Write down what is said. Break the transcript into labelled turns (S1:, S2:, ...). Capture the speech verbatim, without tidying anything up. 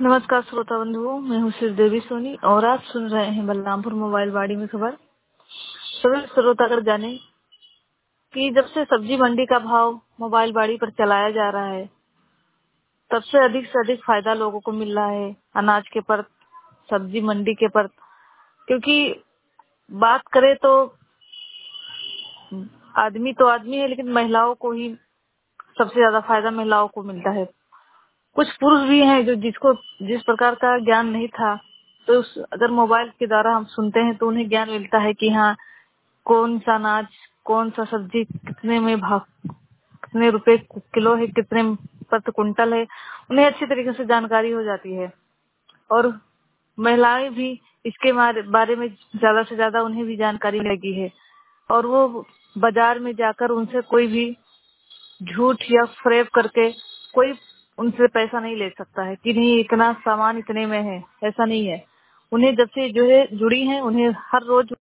S1: नमस्कार श्रोता बंधुओं, मैं हूँ श्रीदेवी सोनी और आप सुन रहे हैं बलरामपुर मोबाइल वाड़ी में खबर। सभी श्रोतागण जाने कि जब से सब्जी मंडी का भाव मोबाइल वाड़ी पर चलाया जा रहा है, तब से अधिक से अधिक फायदा लोगों को मिल रहा है अनाज के पर, सब्जी मंडी के पर। क्योंकि बात करें तो आदमी तो आदमी है, लेकिन महिलाओं को ही सबसे ज्यादा फायदा महिलाओं को मिलता है। कुछ पुरुष भी हैं जो जिसको जिस प्रकार का ज्ञान नहीं था, तो उस, अगर मोबाइल के द्वारा हम सुनते हैं तो उन्हें ज्ञान मिलता है कि हाँ, कौन सा अनाज, कौन सा सब्जी कितने में भाव, कितने रुपए किलो है, कितने प्रति कुंटल है, उन्हें अच्छी तरीके से जानकारी हो जाती है। और महिलाएं भी इसके बारे में ज्यादा से ज्यादा उन्हें भी जानकारी लगी है, और वो बाजार में जाकर उनसे कोई भी झूठ या फ्रेब करके कोई उनसे पैसा नहीं ले सकता है कि नहीं इतना सामान इतने में है। ऐसा नहीं है। उन्हें जब से जो है जुड़ी हैं, उन्हें हर रोज